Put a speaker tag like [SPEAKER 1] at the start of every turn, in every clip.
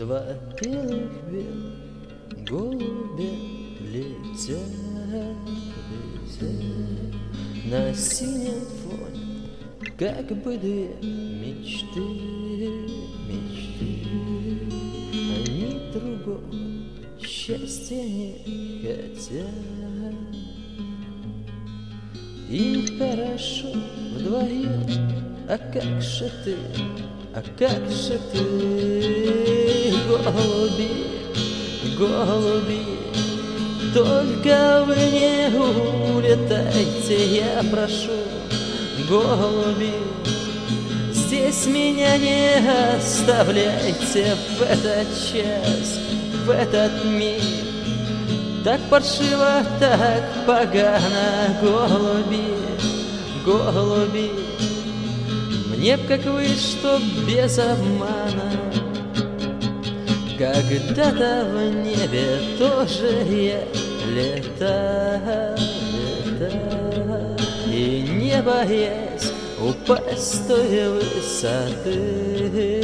[SPEAKER 1] Два белых голубя летят на синем фоне, как бы две мечты. Они другого счастья не хотят. Им хорошо вдвоем, а как же ты, голуби, голуби, только вы не улетайте, я прошу, голуби, здесь меня не оставляйте в этот час, в этот миг. Так паршиво, так погано, голуби, голуби, мне б как вы, чтоб без обмана. Когда-то в небе тоже я летал, и не боясь упасть с той высоты.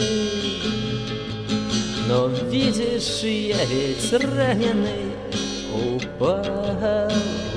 [SPEAKER 1] Но видишь, я ведь раненый упал.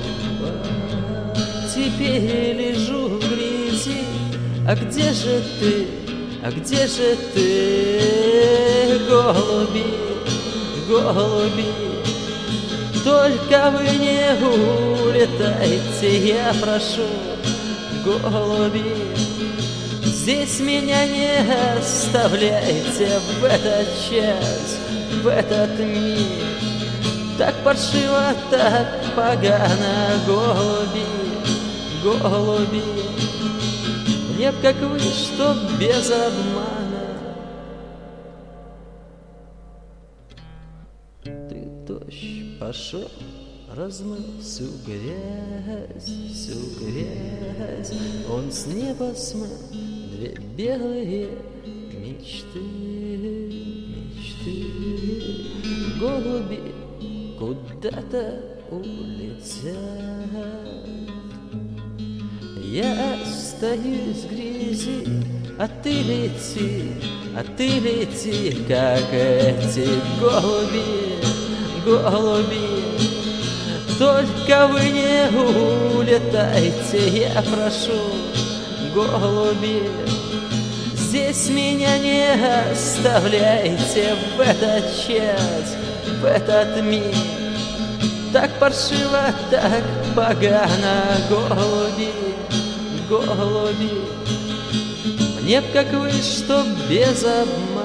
[SPEAKER 1] Теперь лежу в грязи. А где же ты, а где же ты, голуби, голуби, только вы не улетайте, я прошу, голуби, здесь меня не оставляйте в этот час, в этот миг. Так паршиво, так погано, голуби, голуби, мне б как вы, чтоб без обмана. Ты дождь пошел, размыл всю грязь, он с неба смыл две белые мечты. Голуби куда-то улетят. Я остаюсь в грязи, а ты лети, как эти голуби, голуби. Только вы не улетайте, я прошу, голуби. Здесь меня не оставляйте в этот час, в этот миг. Так паршиво, так погано, голуби, голуби, мне б как вы, чтоб без обмана.